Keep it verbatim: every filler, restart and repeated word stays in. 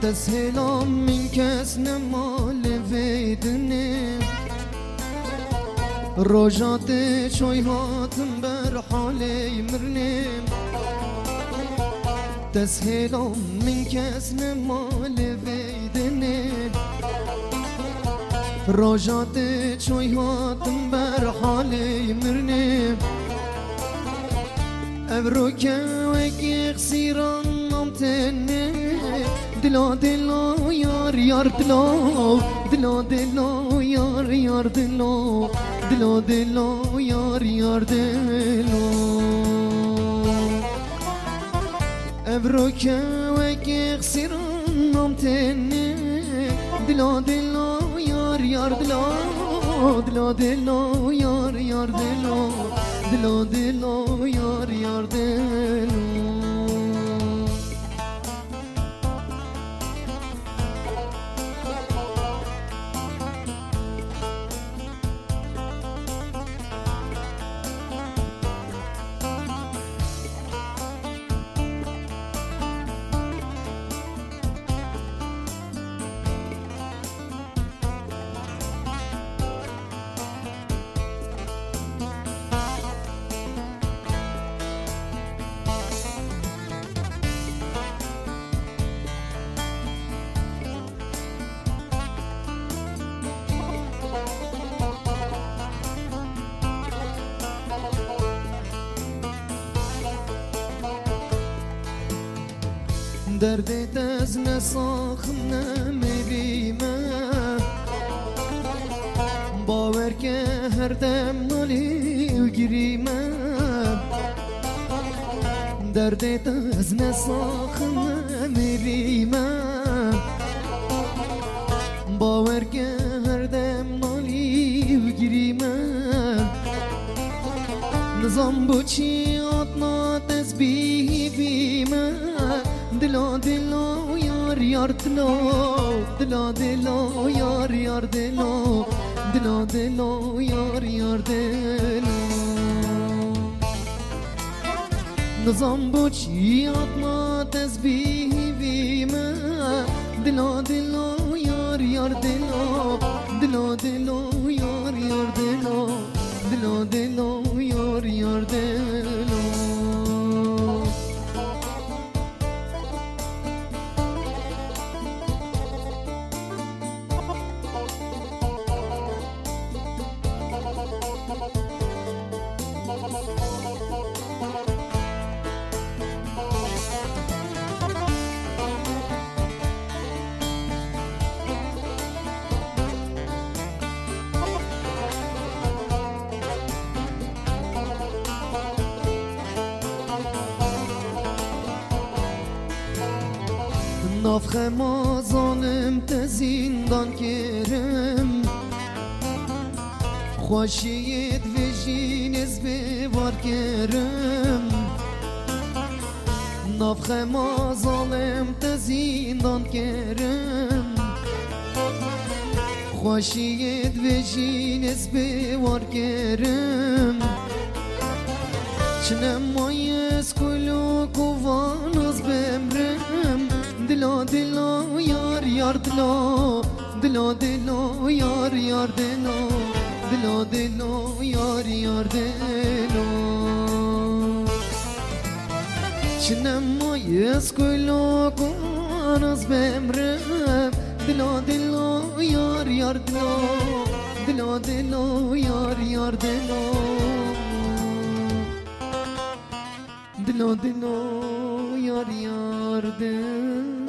تسهیلم من کس نمال ویدنه روجات چوی هاتم بر حالی مرنم تسهیلم من کس نمال ویدنه روجات چوی هاتم بر حالی مرنم ابرو که وکی خسیران نمتنه دلا دلا یار یار دلا دلا دلا یار یار دلا دلا دلا یار یار دلا ابرو که وکی خسیران نمتنه دلا دلا یار یار دلا دلا دلا یار یار دلا دلا دلا یار یار دلا درد دز نساخم نمیریمه باور که هر دم نالی و گریمه درد دز نساخم نمیریمه باور که هر دم نالی و گریمه نظام بچی آتنا تسبیح بیمه دلا دلا یار یار دلا دلا دلا یار یار دلا دلا دلا یار یار دلا نظام بچی آتما تسبیح بیمه دلا دلا یار یار دلا دلا دلا یار یار دلا دلا دلا یار یار دلا نافخ ما ظالم تزیندان کرم خوشید ویژین از بیوار کرم نافخ ما ظالم تزیندان کرم خوشید ویژین از بیوار کرم چنم مایز کلو کوان از بمرم دلا دلا یار یار دلا دلا دلا یار یار دلا دلا دلا یار یار دلا چنم مایز کلو کن از بمرم دلا دلا یار یار دلا دلا دلا یار یار دلا دلا دلا یار یار دلا